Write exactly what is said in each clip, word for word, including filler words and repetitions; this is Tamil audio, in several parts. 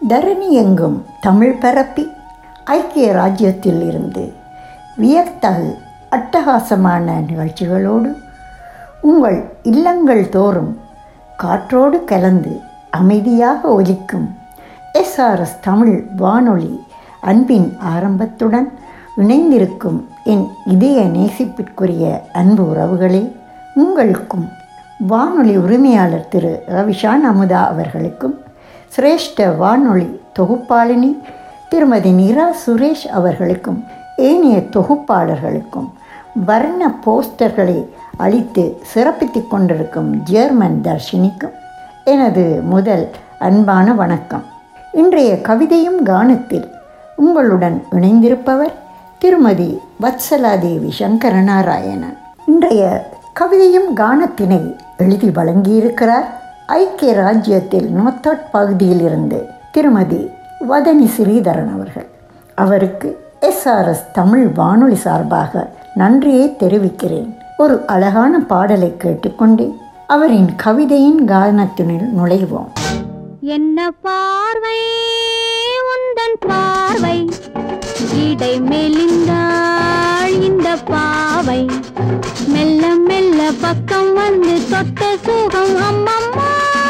தரணி எங்கும் தமிழ் பரப்பி ஐக்கிய ராஜ்யத்தில் இருந்து வியத்தகு அட்டகாசமான நிகழ்ச்சிகளோடு உங்கள் இல்லங்கள் தோறும் காற்றோடு கலந்து அமைதியாக ஒலிக்கும் எஸ்ஆர்எஸ் தமிழ் வானொலி அன்பின் ஆரம்பத்துடன் இணைந்திருக்கும் என் இதய நேசிப்பிற்குரிய அன்பு உறவுகளே, உங்களுக்கும் வானொலி உரிமையாளர் திரு ரவிஷான் அமுதா அவர்களுக்கும் சிரேஷ்ட வானொலி தொகுப்பாளினி திருமதி நிரா சுரேஷ் அவர்களுக்கும் ஏனைய தொகுப்பாளர்களுக்கும் வர்ண போஸ்டர்களை அளித்து சிறப்பித்து கொண்டிருக்கும் ஜெர்மன் தர்ஷினிக்கும் எனது முதல் அன்பான வணக்கம். இன்றைய கவிதையும் கானத்தில் உங்களுடன் இணைந்திருப்பவர் திருமதி வத்சலாதேவி சங்கரநாராயணன். இன்றைய கவிதையும் கானத்தினை எழுதி வழங்கியிருக்கிறார் ஐக்கிய ராஜ்யத்தில் நோத்தட் பகுதியிலிருந்து திருமதி வதனி ஸ்ரீதரன் அவர்கள். அவருக்கு எஸ்ஆர்எஸ் தமிழ் வானொலி சார்பாக நன்றியை தெரிவிக்கிறேன். ஒரு அழகான பாடலை கேட்டுக்கொண்டே அவரின் கவிதையின் கானத்தினில் நுழைவோம். என்ன பார்வை உந்தன் பார்வை, இடை மெலிந்தாள் இந்த பாவை, மெல்ல மெல்ல பக்கம் வந்து தொட்ட சுகம் அம்மம்மா.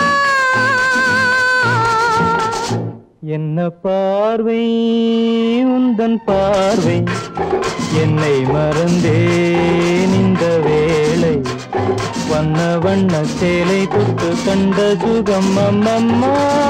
என்ன பார்வை உந்தன் பார்வை, என்னை மறந்தேன் இந்த வேளை, வண்ண வண்ண சேலை தொட்டு கண்ட சுகம் அம்மம்மா.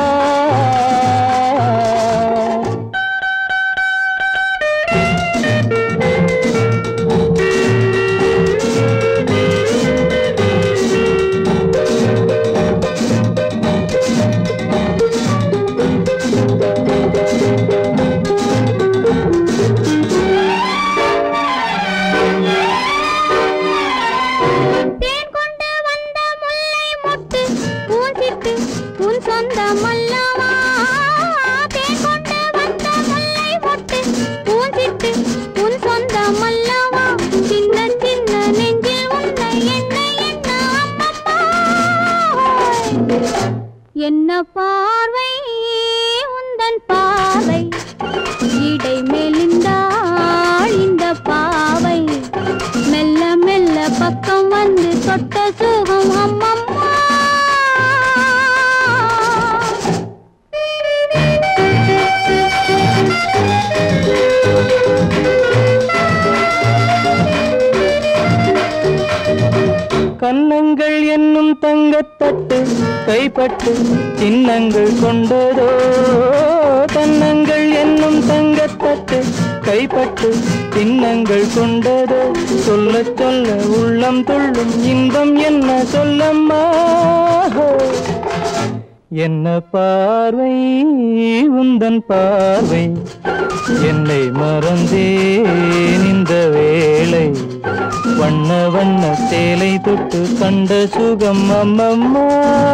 என்ன பார்வை உந்தன் பார்வை, இடை மெலிந்தாள் இந்த பாவை, மெல்ல மெல்ல பக்கம் வந்து தொட்ட சுகம் அம்மம்மா. கன்னங்கள் என்னும் தங்கத்தட்டு கைப்பட்டு சின்னங்கள் கொண்டதோ, கன்னங்கள் என்னும் தங்கத்தட்டு கைப்பட்டு சின்னங்கள் கொண்டதோ, சொல்ல சொல்ல உள்ளம் துள்ளும் இன்பம் என்ன சொல்லம்மா. என்ன பார்வை உந்தன் பார்வை, என்னை மறந்தேன் இந்த வேளை, வண்ண வண்ண சேலை தொட்டு கண்ட சுகம் அம்மம்மா.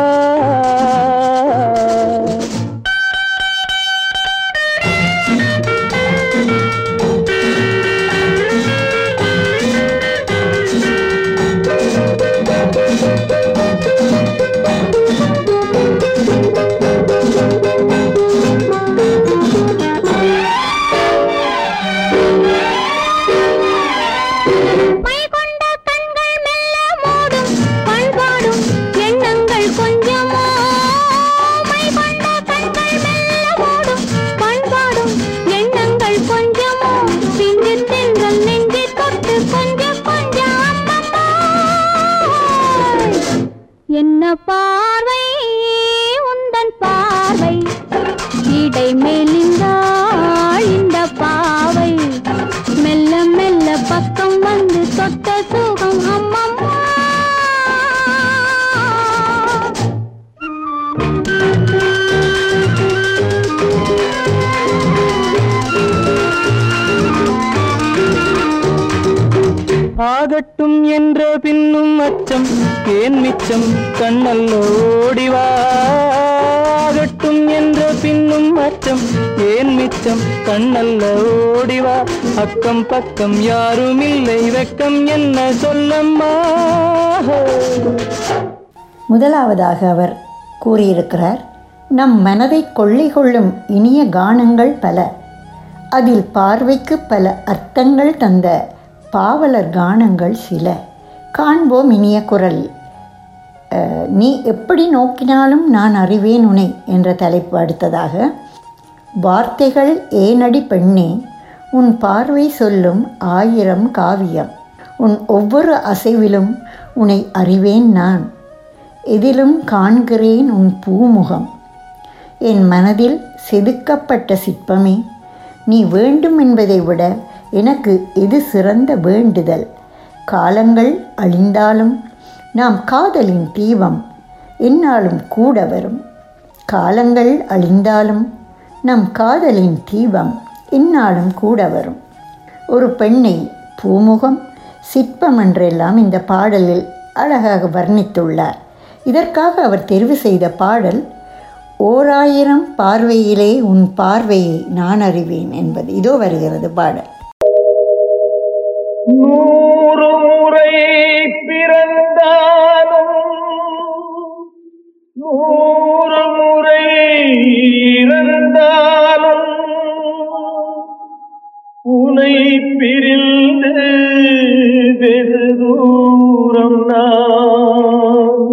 என்ன பார்வை உந்தன் பார்வை, இடை மெலிந்தாள் இந்த பாவை, மெல்ல மெல்ல பக்கம் வந்து தொட்ட சுகம் அம்மம்மா. ஆகட்டும் என்ற பின்னும் அச்சம் ஏன் மிச்சம் கண்ணல்ல ஓடிவா, ஆகட்டும் என்ற பின்னும் அச்சம் ஏன் மிச்சம் கண்ணல்ல ஓடிவா, அக்கம் பக்கம் யாரும் இல்லை வெக்கம் என்ன சொல்லம்மா. முதலாவதாக அவர் கூறியிருக்கிறார், நம் மனதை கொள்ளை கொள்ளும் இனிய கானங்கள் பல. அதில் பார்வைக்கு பல அர்த்தங்கள் தந்த பாவலர் கானங்கள் சில. காண்போம் இனிய குரல். நீ எப்படி நோக்கினாலும் நான் அறிவேன் உனை என்ற தலைப்பு. அடுத்ததாக, வார்த்தைகள் ஏனடி பெண்ணே, உன் பார்வை சொல்லும் ஆயிரம் காவியம். உன் ஒவ்வொரு அசைவிலும் உன்னை அறிவேன் நான். எதிலும் காண்கிறேன் உன் பூமுகம். என் மனதில் செதுக்கப்பட்ட சிற்பமே, நீ வேண்டும் என்பதை விட எனக்கு எது சிறந்த வேண்டுதல். காலங்கள் அழிந்தாலும் நாம் காதலின் தீபம் என்னாலும் கூட வரும். காலங்கள் அழிந்தாலும் நம் காதலின் தீபம் என்னாலும் கூட வரும். ஒரு பெண்ணை பூமுகம், சிற்பம் என்றெல்லாம் இந்த பாடலில் அழகாக வர்ணித்துள்ளார். இதற்காக அவர் தெரிவு செய்த பாடல் ஓராயிரம் பார்வையிலே உன் பார்வையை நான் அறிவேன் என்பது. இதோ வருகிறது பாடல். நூறு முறை பிறந்தாலும் நூறு முறை இறந்தாலும் உனை பிரிந்து வெகு தூரம் நான்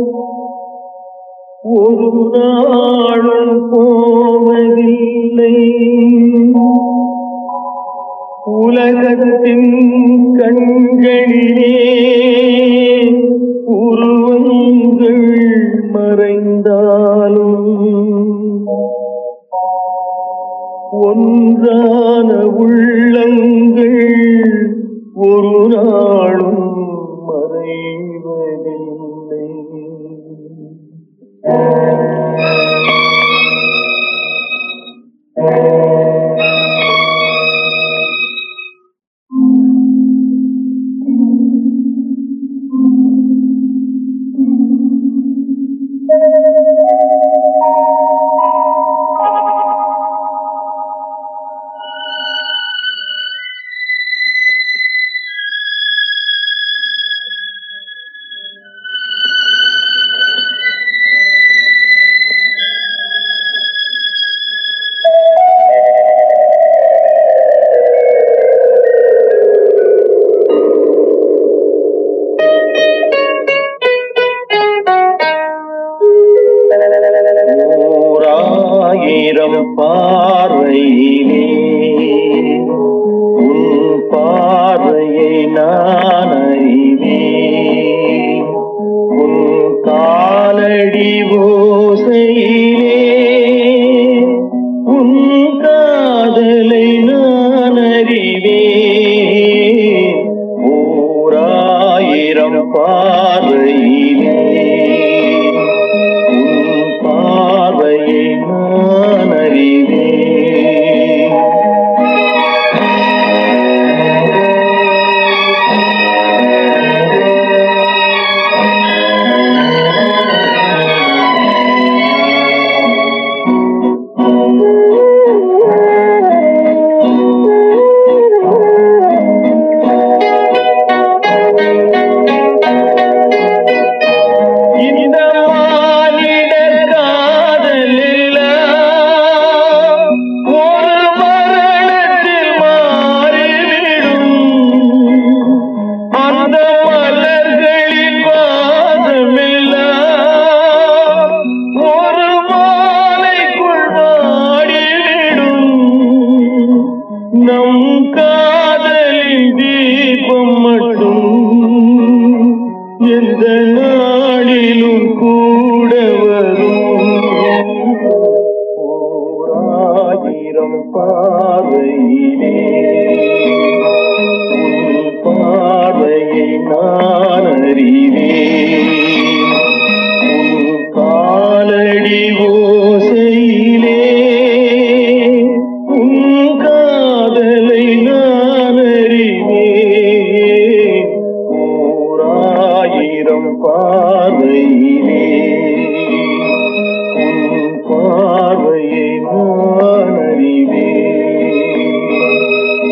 ஒரு நாளும் போவதில்லை. உலகத்தின் கண்களிலே உருவங்கள் மறைந்தாலும் ஒன்றான உள்ளங்கள் ஒரு நாளும் மறைவதில்லை. ஓராயிரம் பார்வையிலே உன் பார்வையை நான் அறிவேன். உன் காலடி ஓசையிலே உன் காதலை நான் அறிவேன். ஓராயிரம் பார்வையிலே நான் அறிவேன். நம் காதலின் தீபம் மட்டும் எந்த நாளிலும் கூட வரும். ஓராயிரம் பார்வையிலே உன் பார்வையை நான் அறிவேன். உன் காலடி ஓசையிலே பார்வையிலே உன் பார்வையை நான் அறிவேன்.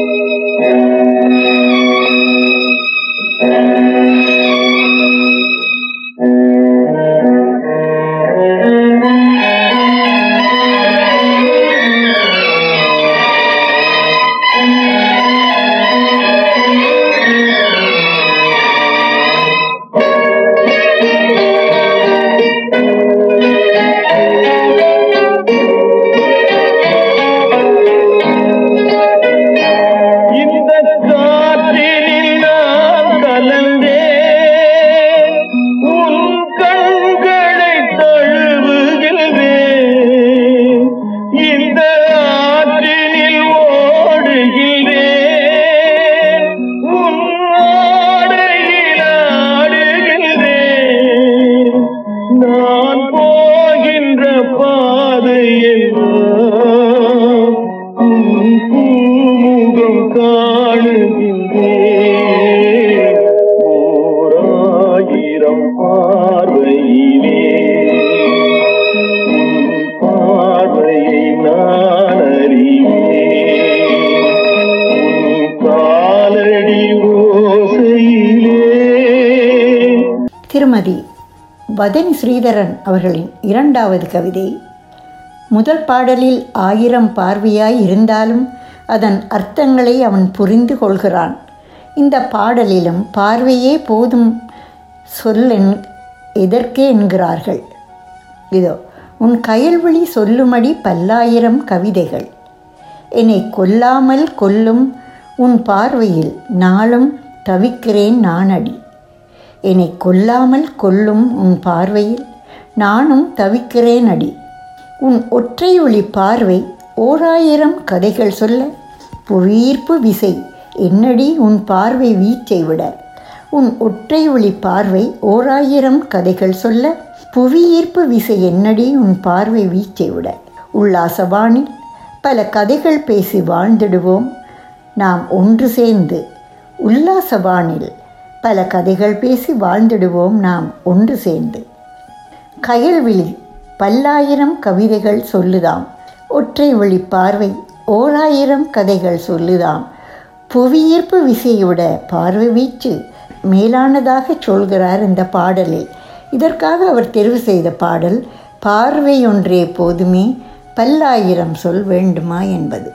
திருமதி வதனி ஸ்ரீதரன் அவர்களின் இரண்டாவது கவிதை. முதல் பாடலில் ஆயிரம் பார்வையாய் இருந்தாலும் அதன் அர்த்தங்களை அவன் புரிந்து கொள்கிறான். இந்த பாடலிலும் பார்வையே போதும் சொல்லென் எதற்கே என்கிறார்கள். இதோ உன் கயல்விழி சொல்லுமடி பல்லாயிரம் கவிதைகள். என்னை கொல்லாமல் கொல்லும் உன் பார்வையில் நாளும் தவிக்கிறேன் நானடி. என்னை கொல்லாமல் கொல்லும் உன் பார்வையில் நானும் தவிக்கிறேன் அடி. உன் ஒற்றை ஒளி பார்வை ஓராயிரம் கதைகள் சொல்ல புவியீர்ப்பு விசை என்னடி உன் பார்வை வீச்சை விட. உன் ஒற்றை ஒளி பார்வை ஓராயிரம் கதைகள் சொல்ல புவியீர்ப்பு விசை என்னடி உன் பார்வை வீச்சை விட. உல்லாசவானில் பல கதைகள் பேசி வாழ்ந்திடுவோம் நாம் ஒன்று சேர்ந்து. உல்லாசவானில் பல கதைகள் பேசி வாழ்ந்திடுவோம் நாம் ஒன்று சேர்ந்து. கயல்விழி பல்லாயிரம் கவிதைகள் சொல்லுதாம், ஒற்றை ஒளி பார்வை ஓராயிரம் கதைகள் சொல்லுதாம். புவியீர்ப்பு விசையோட பார்வை வீச்சு மேலானதாக சொல்கிறார் இந்த பாடலில். இதற்காக அவர் தெரிவு செய்த பாடல் பார்வை ஒன்றே போதுமே பல்லாயிரம் சொல் வேண்டுமா என்பது.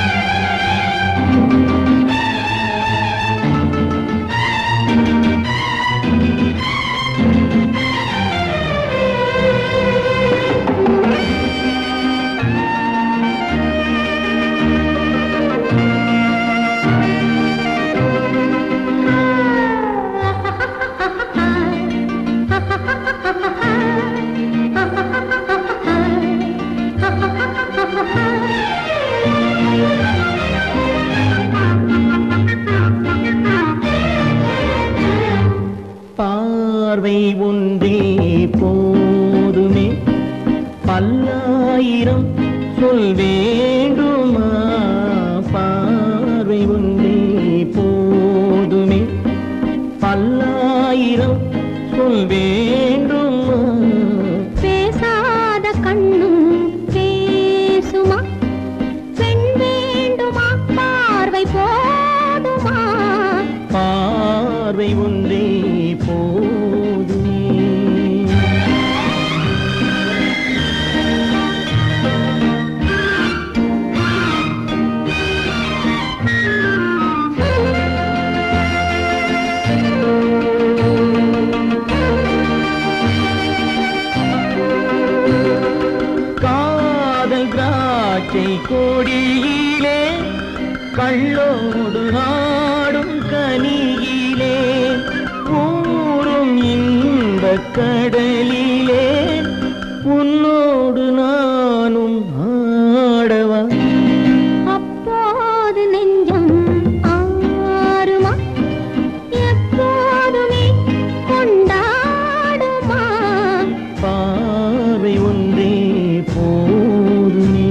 பார்வை ஒன்றே போதுமே பல்லாயிரம் சொல் வேண்டுமா. பார்வை ஒன்றே போதுமே பல்லாயிரம் சொல் வேண்டுமா. பேசாத கண்ணும் பேசுமா, பெண் வேண்டுமா, பார்வை போதுமா. பார்வை ஒன்றே போதுமே. காதல் திராட்சை கொடியிலே கள்ளோடு நாடும் கனியிலே ஊரும் இன்பக் கடலிலே உன்னோடு நானும் ஆடவா. அப்போது நெஞ்சம் ஆறுமா, எப்போதுமே கொண்டாடுமா. பார்வை ஒன்றே போதுமே.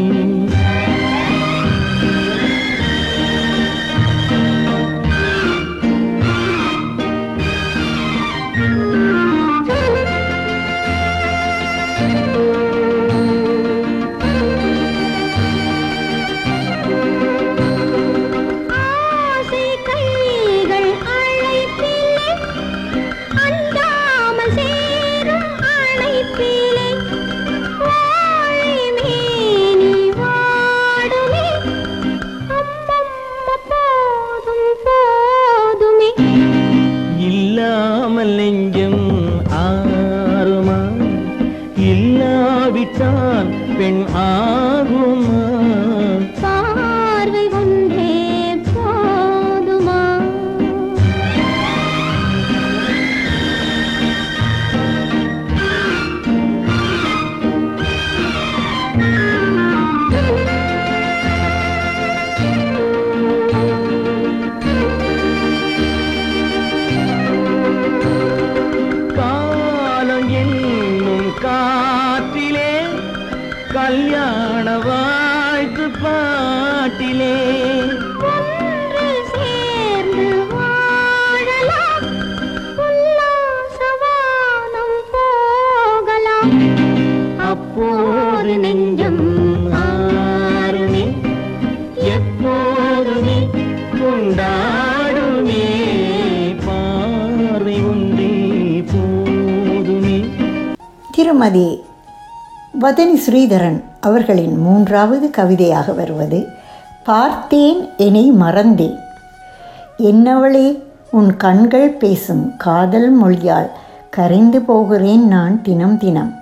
ஆசை கைகள் அழைப்பிலே, அந்தாமல் சேரும் அழைப்பிலே, வாழை மேனி வாடுமே, அம்மம்மா போதும் போதுமே. இல்லாமல் நெஞ்சம் ஆறுமா, இல்லாவிட்டால் பெண் ஆகுமா. பார்வை ஒன்றே போதுமா. காலம் என்னும் காற்றிலே கல்யாண வாழ்த்து பாட்டிலே ஒன்று சேர்ந்து வாழலாம், உல்லாசவானம் போகலாம். அப்போது நெஞ்சம் ஆறுமே எப்போதுமே கொண்டாடுமே. பார்வை ஒன்றே போ மீண்டும் அதே வதனி ஸ்ரீதரன் அவர்களின் மூன்றாவது கவிதையாக வருவது பார்த்தேன் என்னை மறந்தேன். என்னவளே உன் கண்கள் பேசும் காதல் மொழியால் கரைந்து போகிறேன் நான் தினம் தினம்.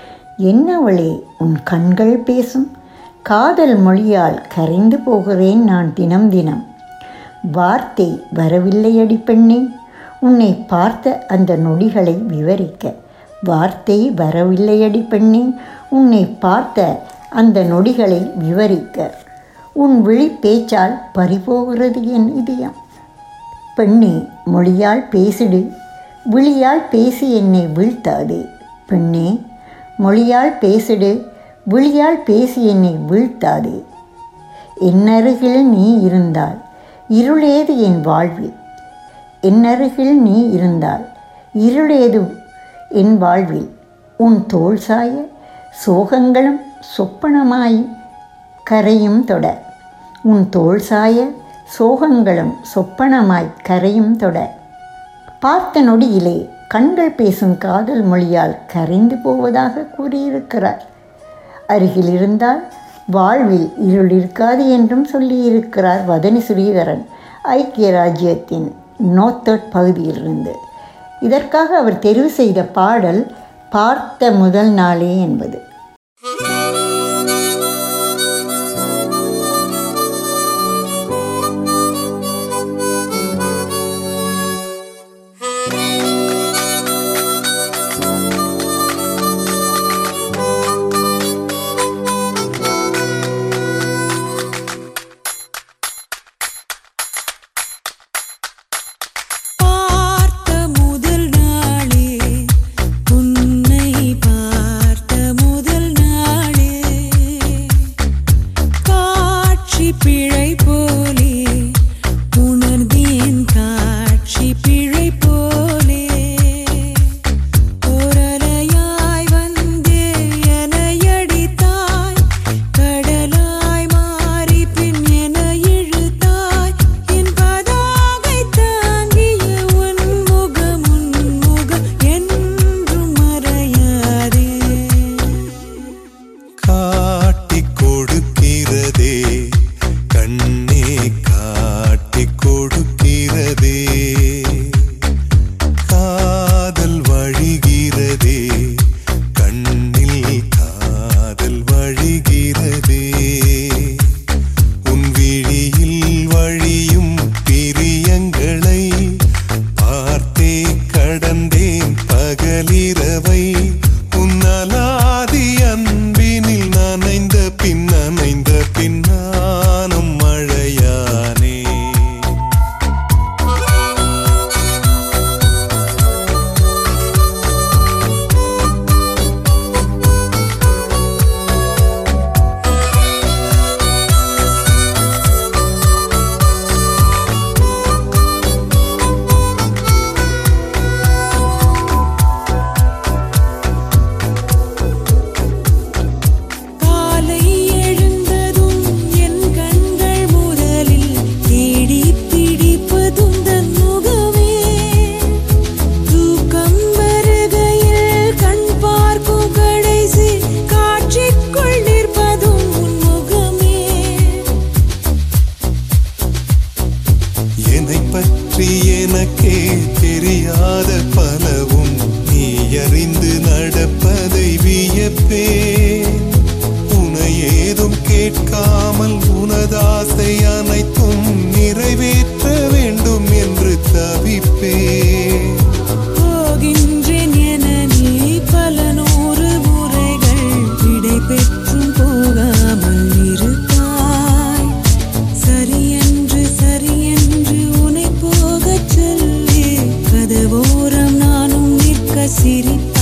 என்னவளே உன் கண்கள் பேசும் காதல் மொழியால் கரைந்து போகிறேன் நான் தினம் தினம். வார்த்தை வரவில்லையடி பெண்ணே உன்னை பார்த்த அந்த நொடிகளை விவரிக்க. வார்த்தை வரவில்லையடி பெண்ணே உன்னை பார்த்த அந்த நொடிகளை விவரிக்க. உன் விழி பேச்சால் பறிபோகிறது என் இதயம். பெண்ணே மொழியால் பேசிடு, விழியால் பேசி என்னை வீழ்த்தாதே. பெண்ணே மொழியால் பேசிடு, விழியால் பேசி என்னை வீழ்த்தாதே. என்னருகில் நீ இருந்தால் இருளேது என் வாழ்வில். என்னருகில் நீ இருந்தால் இருளேது என் வாழ்வில். உன் தோள் சாய சோகங்களும் சொப்பனமாய் கரையும் தொட. உன் தோள் சாய சோகங்களும் சொப்பனமாய் கரையும் தொட. பார்த்த நொடியிலே கண்கள் பேசும் காதல் மொழியால் கரைந்து போவதாக கூறியிருக்கிறார். அருகில் இருந்தால் வாழ்வில் இருள் இருக்காது என்றும் சொல்லியிருக்கிறார் வதனி ஸ்ரீதரன் ஐக்கிய ராஜ்யத்தின் நோர்த்தர்ட் பகுதியிலிருந்து. இதற்காக அவர் தெரிவு செய்த பாடல் பார்த்த முதல் நாளே என்பது.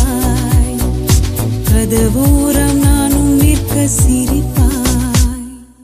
கதவோரம் நானும் நிற்க சிரிப்பாய்.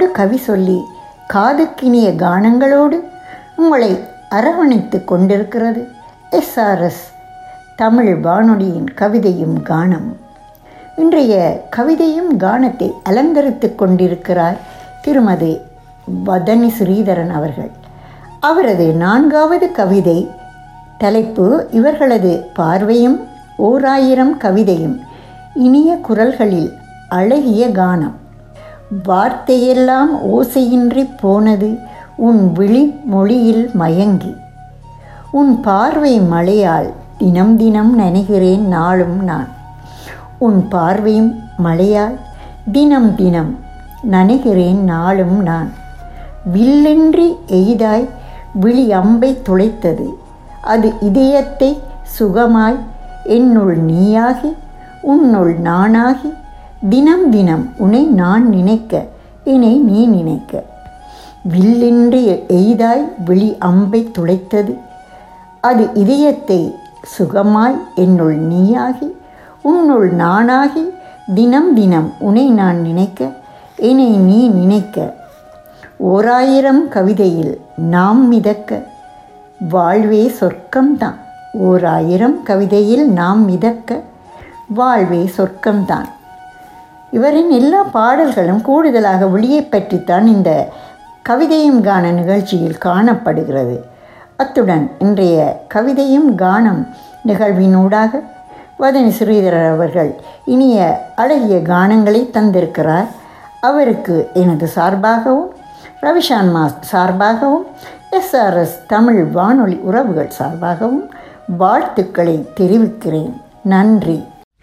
கவிதைகளோடு கவி சொல்லி காதுக்கினிய கானங்களோடு உங்களை அரவணைத்து கொண்டிருக்கிறது எஸ்ஆர்எஸ் தமிழ் வானொலியின் கவிதையும் கானமும். இன்றைய கவிதையும் கானத்தை அலங்கரித்து கொண்டிருக்கிறார் திருமதி வதனி ஸ்ரீதரன் அவர்கள். அவரது நான்காவது கவிதை தலைப்பு இவர்களது பார்வையும் ஓராயிரம் கவிதையும் இனிய குரல்களில் அழகிய கானம். வார்த்தையெல்லாம் ஓசையின்றி போனது உன் விழி மொழியில் மயங்கி, உன் பார்வை மழையால் தினம் தினம் நனைகிறேன் நாளும் நான். உன் பார்வையும் மழையால் தினம் தினம் நனைகிறேன் நாளும் நான். வில்லின்றி எய்தாய் விழி அம்பை துளைத்தது, அது இதயத்தை சுகமாய் என்னுள் நீயாகி உன்னுள் நானாகி, தினம் தினம் உன்னை நான் நினைக்க என்னை நீ நினைக்க. வில்லின்றி எய்தாய் விழி அம்பை துளைத்தது, அது இதயத்தை சுகமாய் என்னுள் நீயாகி உன்னுள் நானாகி, தினம் தினம் உன்னை நான் நினைக்க என்னை நீ நினைக்க. ஓராயிரம் கவிதையில் நாம் மிதக்க, வாழ்வே சொர்க்கம்தான். ஓராயிரம் கவிதையில் நாம் மிதக்க, வாழ்வே சொர்க்கம்தான். இவரின் எல்லா பாடல்களும் கூடுதலாக ஒளியை பற்றித்தான் இந்த கவிதையும் கான நிகழ்ச்சியில் காணப்படுகிறது. அத்துடன் இன்றைய கவிதையும் கானம் நிகழ்வினூடாக வதனி ஸ்ரீதரர் அவர்கள் இனிய அழகிய கானங்களை தந்திருக்கிறார். அவருக்கு எனது சார்பாகவும் ரவிஷான் மாஸ் சார்பாகவும் எஸ்ஆர்எஸ் தமிழ் வானொலி உறவுகள் சார்பாகவும் வாழ்த்துக்களை தெரிவிக்கிறேன். நன்றி.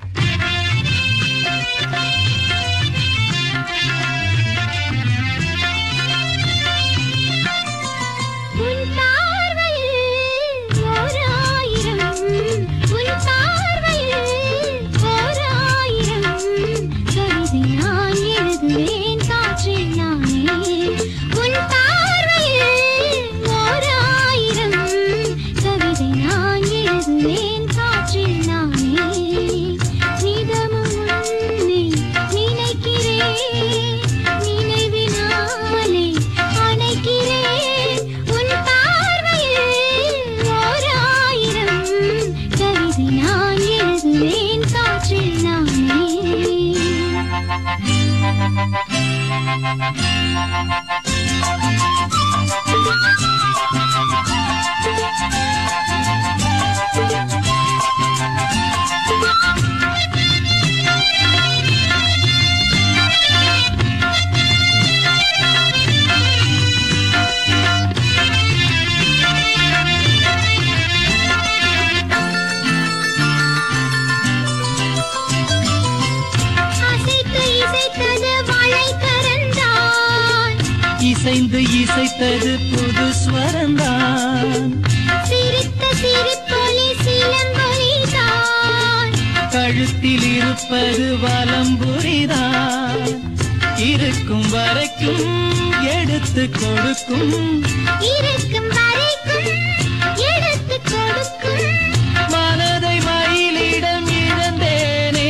இசைந்து இசைத்தது புது ஸ்வரந்தான், சிரித்த சிரிப்பொலி சிலம்பொலிதான், கழுத்தில் இருப்பது வலம்புரிதான். இருக்கும் வரைக்கும் எடுத்து கொடுக்கும், இருக்கும் வரைக்கும் எடுத்து கொடுக்கும். மனதை மயிலிடம் இழந்தேனே,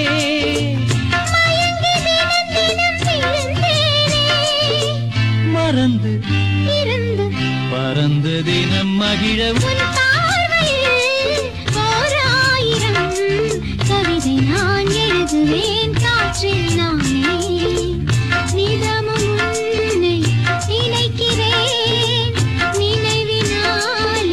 மயங்கி தினம் தினம் விழுந்தேனே, மறந்து இருந்து பறந்து தினம் மகிழ உன் பார்வையில் ஓராயிரம் கவிதை நான் எழுதுவேன் காற்றில் நானே. நிதமும் உன்னை நினைக்கிறேன், நினைவினாலே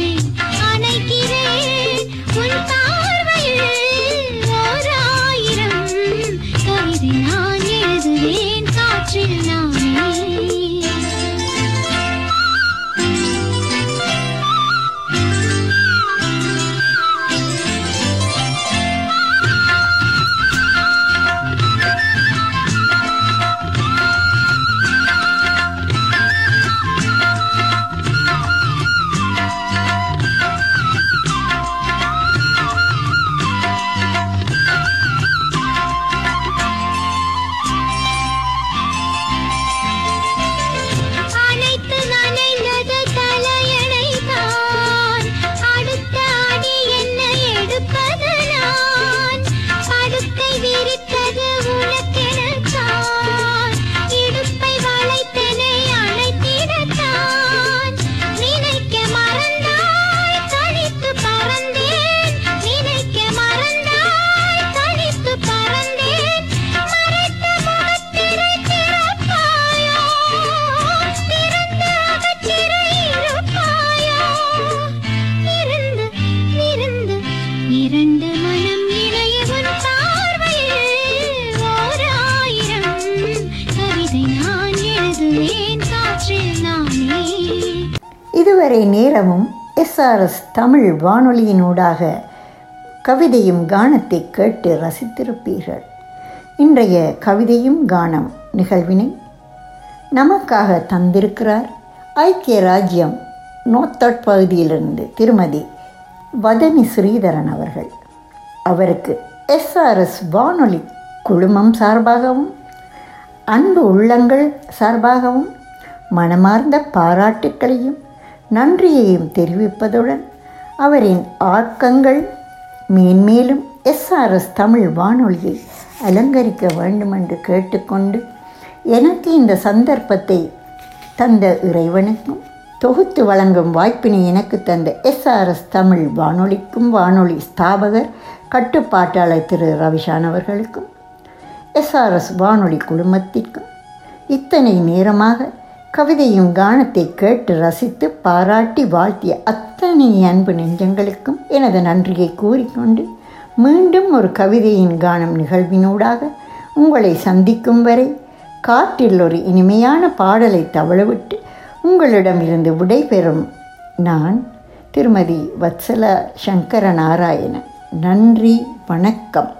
நேரமும் எஸ்ஆர்எஸ் தமிழ் வானொலியினூடாக கவிதையும் கானத்தை கேட்டு ரசித்திருப்பீர்கள். இன்றைய கவிதையும் கானம் நிகழ்வினை நமக்காக தந்திருக்கிறார் ஐக்கிய ராஜ்யம் நோத்தட் பகுதியிலிருந்து திருமதி வதனி ஸ்ரீதரன் அவர்கள். அவருக்கு எஸ்ஆர்எஸ் வானொலி குழுமம் சார்பாகவும் அன்பு உள்ளங்கள் சார்பாகவும் மனமார்ந்த பாராட்டுக்களையும் நன்றியையும் தெரிவிப்பதுடன் அவரின் ஆக்கங்கள் மேன்மேலும் எஸ்ஆர்எஸ் தமிழ் வானொலியை அலங்கரிக்க வேண்டுமென்று கேட்டுக்கொண்டு எனக்கு இந்த சந்தர்ப்பத்தை தந்த இறைவனுக்கும் தொகுத்து வழங்கும் வாய்ப்பினை எனக்கு தந்த எஸ்ஆர்எஸ் தமிழ் வானொலிக்கும் வானொலி ஸ்தாபகர் கட்டுப்பாட்டாளர் திரு ரவிஷான் அவர்களுக்கும் எஸ்ஆர்எஸ் வானொலி குழுமத்திற்கும் இத்தனை நேரமாக கவிதையும் கானத்தை கேட்டு ரசித்து பாராட்டி வாழ்த்திய அத்தனை அன்பு நெஞ்சங்களுக்கும் எனது நன்றியை கூறிக்கொண்டு மீண்டும் ஒரு கவிதையின் கானம் நிகழ்வினூடாக உங்களை சந்திக்கும் வரை காற்றில் ஒரு இனிமையான பாடலை தவழவிட்டு உங்களிடமிருந்து விடைபெறும் நான் திருமதி வத்சலா சங்கர நாராயணன். நன்றி, வணக்கம்.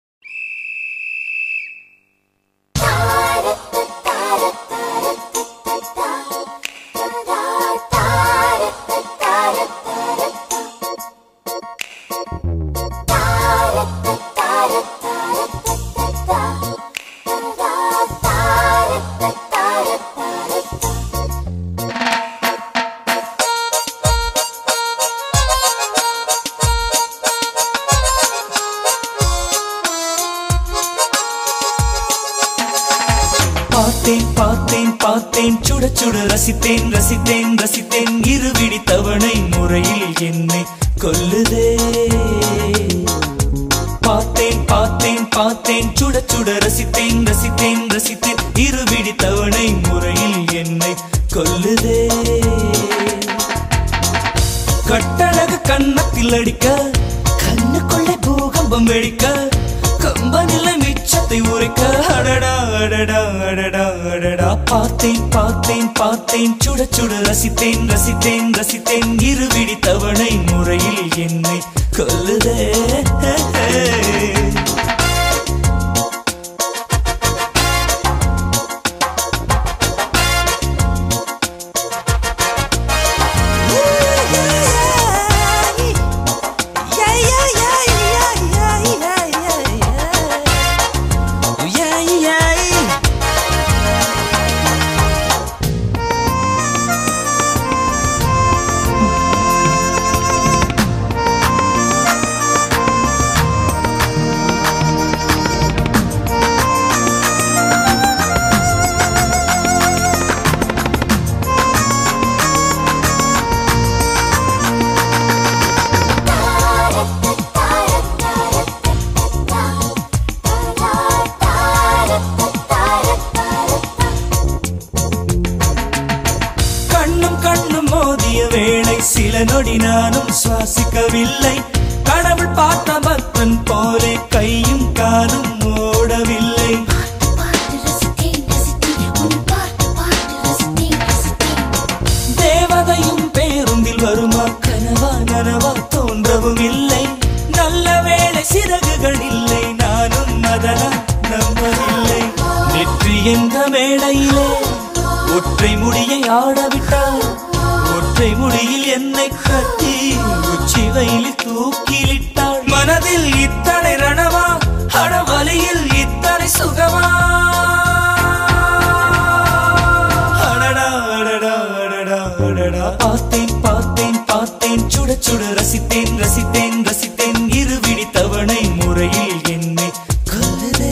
பார்த்தேன் பார்த்தேன் பார்த்தேன் சுட சுட ரசித்தேன் ரசித்தேன் ரசித்தேன் இருவிடி தவணை முறையில் என்னை கொல்லுதே. பார்த்தேன் பார்த்தேன் பார்த்தேன் சுட சுட ரசித்தேன் ரசித்தேன் ரசித்தேன் இருவிடி தவணை முறையில் என்னை கொல்லுதே. கட்டழகு கண்ணத்தில் அடிக்க கண்ணுக்குள்ளே பூகம்பம் வெடிக்க கம்பனில மிச்சத்தை உரைக்க அடடா அடடா அடடா அடடா. பார்த்தேன் பார்த்தேன் பார்த்தேன் சுட சுட ரசித்தேன் ரசித்தேன் ரசித்தேன் இருவிடி தவணை முறையில் என்னை கொல்லுதே. சில நொடி நானும் சுவாசிக்கவில்லை. கடவுள் பார்த்த பக்தன் போலே கையும் காலும் ஓடவில்லை. தேவதையும் பேருந்தில் வருமா கனவா நனவா தோன்றவும் இல்லை. நல்ல வேளை சிறகுகள் இல்லை, நானும் அதனால் நம்பவில்லை. நெற்றி என்ற மேடையிலே ஒற்றை முடியை ஆடவிட்டால் ஒற்றை முடியில் என்னை கட்டி உச்சி வயலில் தூக்கிலிட்டாள். மனதில் இத்தனை ரணமா, அடவலியில் இத்தனை சுகமா. அடடா அடடா அடடா அடடா. பார்த்தேன் பார்த்தேன் பார்த்தேன் சுட சுட ரசித்தேன் ரசித்தேன் ரசித்தேன் இருவிடி தவணை முறையில் என்னை கொல்லுதே.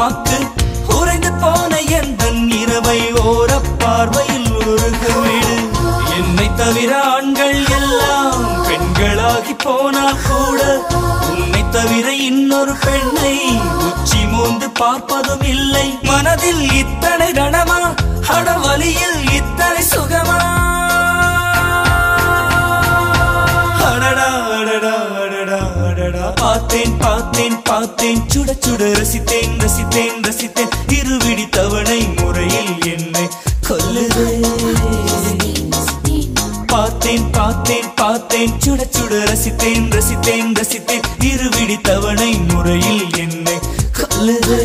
வாக்கு உறைந்து போன எந்த இரவை ஓர பார்வையில் உருகவிடு. என்னை தவிர ஆண்கள் எல்லாம் பெண்களாகி போனால் கூட உன்னை தவிர இன்னொரு பெண்ணை உச்சி மோந்து பார்ப்பதும் இல்லை. மனதில் இத்தனை ரணமா, அடவலியில் இத்தனை சுகமா? அடடா அடடா அடடா அடடா. பார்த்தேன் பார்த்தேன் பார்த்தேன் சுட சுட ரசித்தேன் ரசித்தேன் ரசித்தேன் இருவிடி தவணை முறையில் என்னை கொல்லுதே. பார்த்தேன் பார்த்தேன் பார்த்தேன் சுட சுட ரசித்தேன் ரசித்தேன் ரசித்தேன் இருவிடி தவணை முறையில் என்னை கொல்லுதே.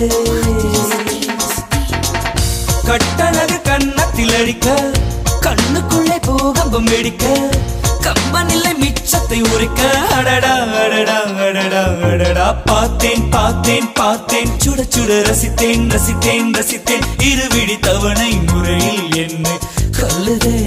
கட்டழகு கண்ணத்தில் அடிக்க கண்ணுக்குள்ளே பூகம்பம் வெடிக்க கம்பனில்லை மிச்சத்தை உரைக்க. அடடா அடடா அடடா அடடா. பார்த்தேன் பார்த்தேன் பார்த்தேன் சுட சுட ரசித்தேன் ரசித்தேன் ரசித்தேன் இருவிடி தவணை முறையில் என்னை கொல்லுதே.